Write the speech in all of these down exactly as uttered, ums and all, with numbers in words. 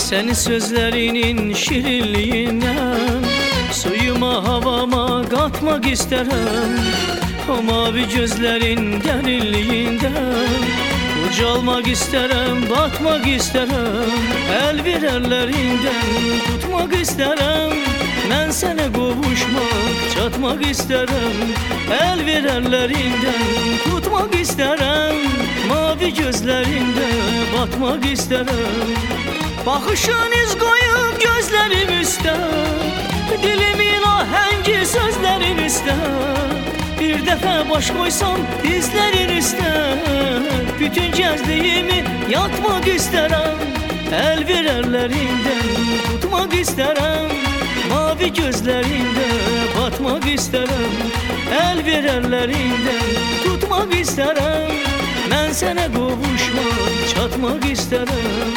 Senin sözlerinin şirinliğinden suyuma havama katmak isterim. O mavi gözlerin derinliğinden ucalmak isterim, batmak isterim. El bir ellerinden tutmak isterim. Ben sana kavuşmak, çatmak isterim. El bir ellerinden tutmak isterim. Mavi gözlerinde batmak isterim. Bakışın iz koyup gözlerim üstte, dilimin ahengi sözlerin üstte. Bir defa baş koysam dizlerin üstte, bütün gezdiğimi yatmak isterim. El bir ellerinden tutmak isterim. Mavi gözlerinde batmak isterim. El bir ellerinden tutmak isterim. Ben sana kavuşmak, çatmak isterim.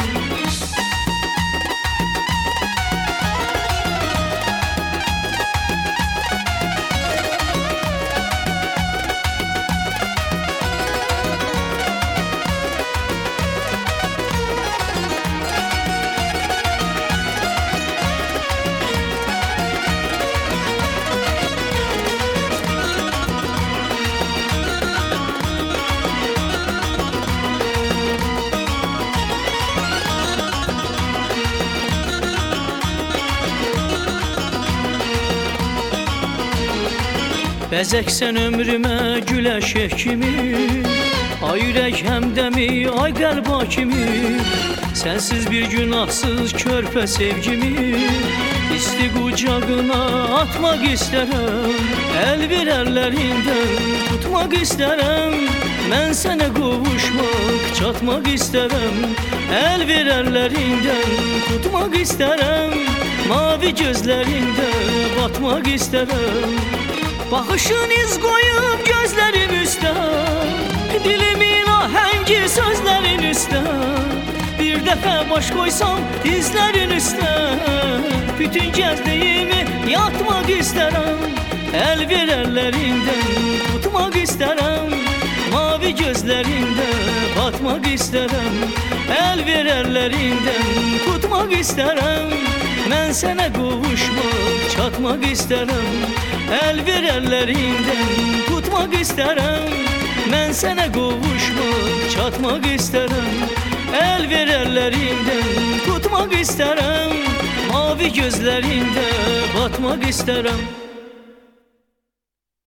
Bezeksen ömrüme güleşek kimi, ay yürek hemdemi, ay kalp hakimi. Sensiz bir günahsız körpe sevgimi isti kucağına atmak isterim. El bir ellerinden tutmak isterim. Ben sana kavuşmak, çatmak isterim. El bir ellerinden tutmak isterim. Mavi gözlerinde batmak isterim. Bakışın iz koyup gözlerim üstte, dilimin ahengi sözlerin üstte. Bir defa baş koysam dizlerin üstte, bütün gezdiğimi yatmak isterim. El bir ellerinden tutmak isterim. Mavi gözlerinde batmak isterim. El bir ellerinden tutmak isterim. Ben sana kavuşmak, çatmak isterim. El bir ellerinden tutmak isterim. Ben sana kavuşmak, çatmak isterim. El bir ellerinden tutmak isterim. Mavi gözlerinde batmak isterim.